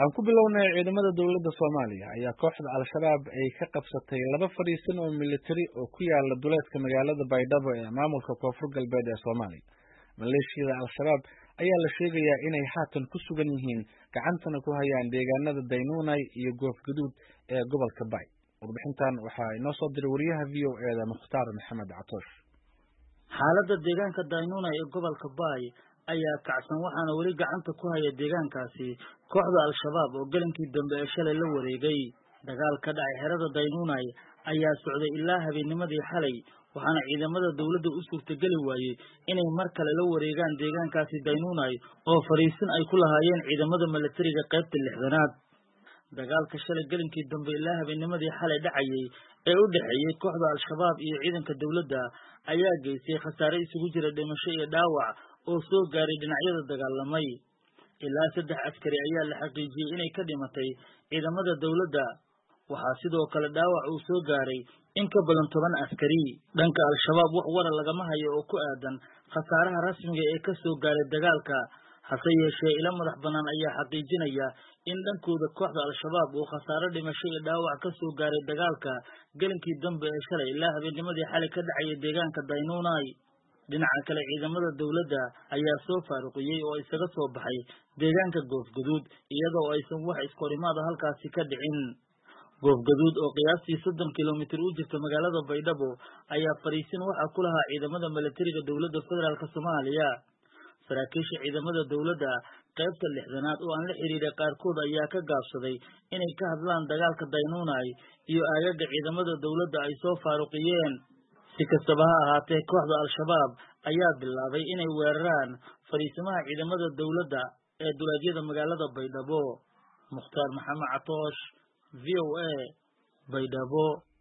aan ku bilownay ciidamada dowladda Soomaaliya ayaa kooxda Al-Shabaab ay ka qabsatay laba fariisin oo militari oo ku yaala duleedka magaalada Baydhabo ee maamulka Koonfur Galbeed ee Soomaaliya. Maleeshiyada Al-Shabaab ayaa la sheegayaa inay haatan ku sugan yihiin gacantana ku hayaan deegaanada Daynuunay iyo Goof Gaduud ee gobolka Bay. Warbixintan waxaa inoo soo diray wariyaha VOA Mukhtaar Maxamed Catoosh. Xaaladda deegaanka Daynuunay ee gobolka Bay ayaa kacsan waxaana weli gacanta ku haya deegaankaasi kooxda Al-Shabaab oo galinkii dambe ee shalay la wareegay. Dagaal ka dhacay xerada Daynuunay ayaa socday ilaa habeennimadii xalay waxaana ciidamada dawladda u suurtageli waayey inay mar kale la wareegaan deegaankaasi Daynuunay oo fariisin ay ku lahaayeen ciidamada militariga qaybta 6aad. dagaalka shalay galinkii dambe ilaa habeennimadii xalay dhacayay ee u dhaxeeyay kooxda Al-Shabaab iyo ciidanka dawladda ayaa geystay khasaare isugu jira dhimasho iyo dhaawac oo soo gaaray dhinacyada dagaalamay. ilaa 3 askari ayaa la xaqiijiyay inay ka dhimatay ciidamada dawladda. waxaa sidoo kale dhaawac uu soo gaaray in ka badan 10 askari. dhanka Al-Shabaab wax warar lagama hayo oo ku aadan khasaaraha rasmiga ee ka soo gaaray dagaalka. hase yeeshee ila madax bannaan ayaa xaqiijinaya in dhankooda kooxda Al-Shabaab uu khasaare dhimasho iyo dhaawac ka soo gaaray dagaalka galinkii dambe ee shalay ilaa habeennimadii xalay ka dhacay deegaanka Daynuunay. dhinaca kale ciidamada dawladda ayaa soo faaruqiyay oo isaga soo baxay deegaanka Goof Gaduud iyadoo aysan wax iskorimaad halkaasi ka dhicin. Goof Gaduud oo qiyaastii 30 kiiloomitir u jirta magaalada Baydhabo ayaa fariisin waxa ku lahaa ciidamada militariga dawladda federaalka Soomaaliya. saraakiisha ciidamada dawladda qaybta 6aad oo aan la xiriiray qaarkood ayaa ka gaabsaday inay ka hadlaan dagaalka Daynuunay iyo aagaga ciidamada dawladda ay soo faaruqiyeen. si kastaba ha ahaatee kooxda Al-Shabaab ayaa bilaabay inay weeraraan fariisimaha ciidamada dawladda ee duleedyada magaalada Baydhabo. Mukhtaar Maxamed Catoosh, VOA, Baydhabo.